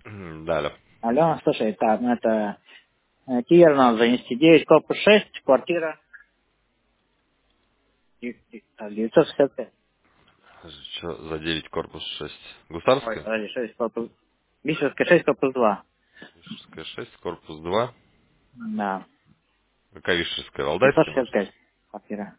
Да, алло. Алло, слушай, так, ну это Киер надо занести 9, корпус 6, квартира 965. Что за 9 корпус 6? Ой, Гусарская? подожди, 6 корпус. Бишевская 6, корпус 2. Вишерская 6, корпус 2. Да. Какая Вишерская? Валдайская, может? 565 квартира.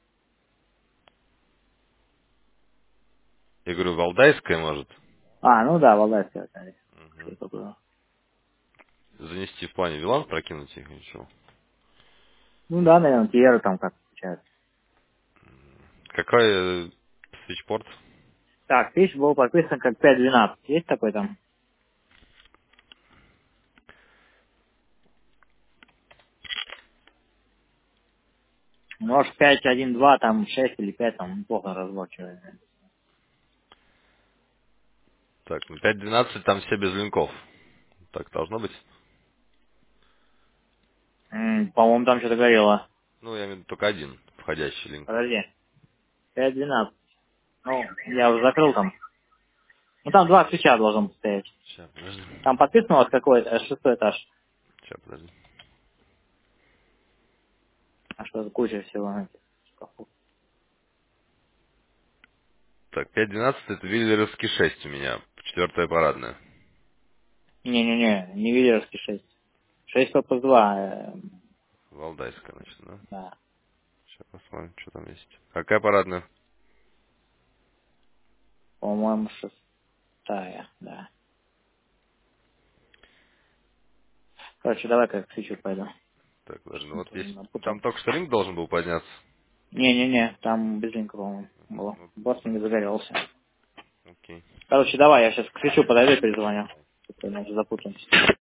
Я говорю, Валдайская, может? А, ну да, Валдайская. Подожди. Мгм. 6, корпус 2. Занести в плане Вилан, прокинуть их, ничего. Ну да, наверное, Киеру там как получается. Какой свитчпорт? Так, пись был подписан как 512. Есть такой там? Может 512, там 6 или 5, там плохо разборчивый. Так, ну 5.12 там все без линков. Так должно быть? По-моему, там что-то горело. Ну, я имею в виду только один входящий линк. Подожди. 512. Ну, я уже закрыл там. Ну там два ключа должен стоять. Сейчас, подожди. Там подписано у вас какой-то, шестой этаж. Сейчас, подожди. А что за куча всего на этих шкафу? Так, 5.12 это Виллеровский 6 у меня. Четвертая парадная. Не-не-не, не Виллеровский 6. 6 корпус 2. Валдайская, значит, да? Да. Сейчас посмотрим, что там есть. Какая парадная? По-моему, шестая, да. Короче, давай как к свечу пойду. Так, подожди, ну Что-то вот есть... напутал. Там только что линк должен был подняться. Не-не-не, там без линка, по-моему, было. Ну, Босс не загорелся. окей. Короче, давай, я сейчас к свечу подойду и перезвоню. Что-то иначе запутаемся.